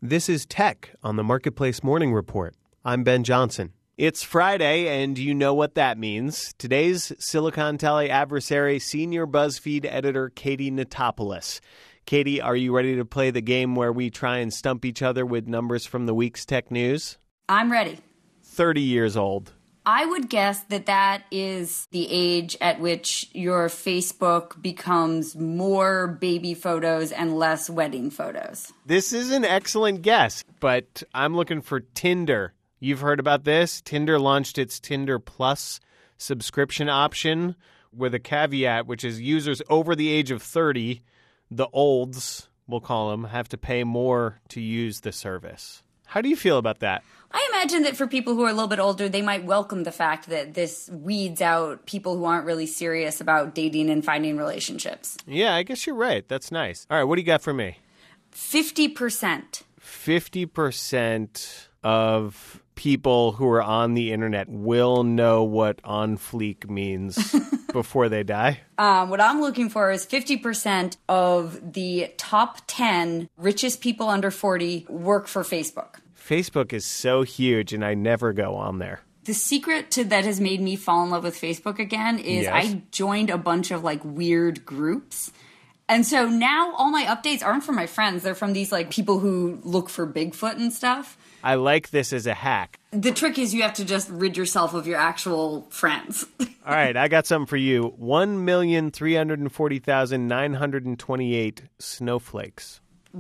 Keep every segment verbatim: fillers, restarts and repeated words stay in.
This is Tech on the Marketplace Morning Report. I'm Ben Johnson. It's Friday, and you know what that means. Today's Silicon Tally adversary, senior BuzzFeed editor Katie Notopoulos. Katie, are you ready to play the game where we try and stump each other with numbers from the week's tech news? I'm ready. thirty years old. I would guess that that is the age at which your Facebook becomes more baby photos and less wedding photos. This is an excellent guess, but I'm looking for Tinder. You've heard about this? Tinder launched its Tinder Plus subscription option with a caveat, which is users over the age of thirty, the olds, we'll call them, have to pay more to use the service. How do you feel about that? I imagine that for people who are a little bit older, they might welcome the fact that this weeds out people who aren't really serious about dating and finding relationships. Yeah, I guess you're right. That's nice. All right, what do you got for me? fifty percent. fifty percent of people who are on the internet will know what on fleek means before they die. Um, what I'm looking for is fifty percent of the top ten richest people under forty work for Facebook. Facebook is so huge, and I never go on there. The secret to that has made me fall in love with Facebook again is Yes. I joined a bunch of like weird groups. And so now all my updates aren't from my friends. They're from these like people who look for Bigfoot and stuff. I like this as a hack. The trick is you have to just rid yourself of your actual friends. All right, I got something for you. one million three hundred forty thousand nine hundred twenty-eight snowflakes.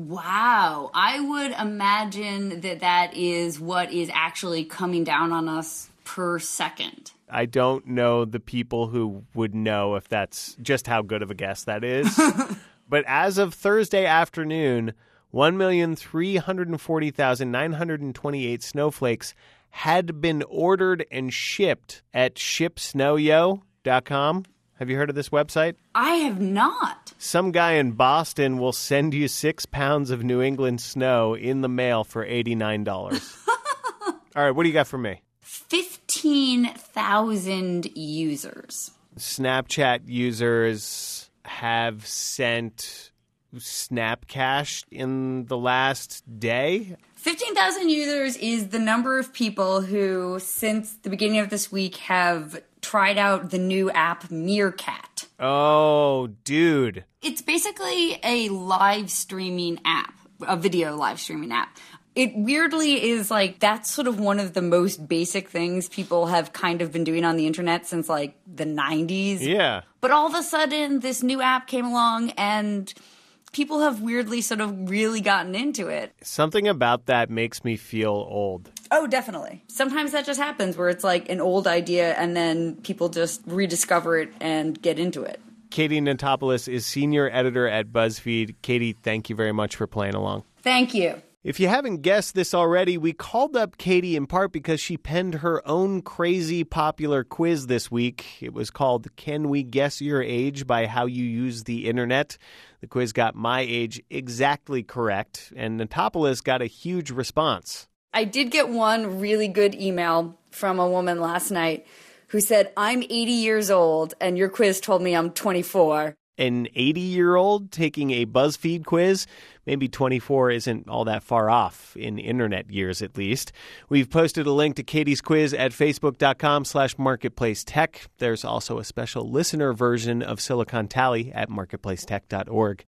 Wow. I would imagine that that is what is actually coming down on us per second. I don't know the people who would know if that's just how good of a guess that is. But as of Thursday afternoon, one million three hundred forty thousand nine hundred twenty-eight snowflakes had been ordered and shipped at ship snow yo dot com. Have you heard of this website? I have not. Some guy in Boston will send you six pounds of New England snow in the mail for eighty-nine dollars. All right, what do you got for me? fifteen thousand users. Snapchat users have sent Snapcash in the last day. fifteen thousand users is the number of people who, since the beginning of this week, have tried out the new app Meerkat. Oh, dude. It's basically a live streaming app, a video live streaming app. It weirdly is like, that's sort of one of the most basic things people have kind of been doing on the internet since like the nineties. Yeah. But all of a sudden, this new app came along and people have weirdly sort of really gotten into it. Something about that makes me feel old. Oh, definitely. Sometimes that just happens where it's like an old idea and then people just rediscover it and get into it. Katie Notopoulos is senior editor at BuzzFeed. Katie, thank you very much for playing along. Thank you. If you haven't guessed this already, we called up Katie in part because she penned her own crazy popular quiz this week. It was called Can We Guess Your Age by How You Use the Internet? The quiz got my age exactly correct, and Notopoulos got a huge response. I did get one really good email from a woman last night who said, I'm eighty years old, and your quiz told me I'm twenty-four. An eighty-year-old taking a BuzzFeed quiz? Maybe twenty-four isn't all that far off, in internet years at least. We've posted a link to Katie's quiz at facebook.com slash marketplace tech. There's also a special listener version of Silicon Tally at marketplace tech dot org.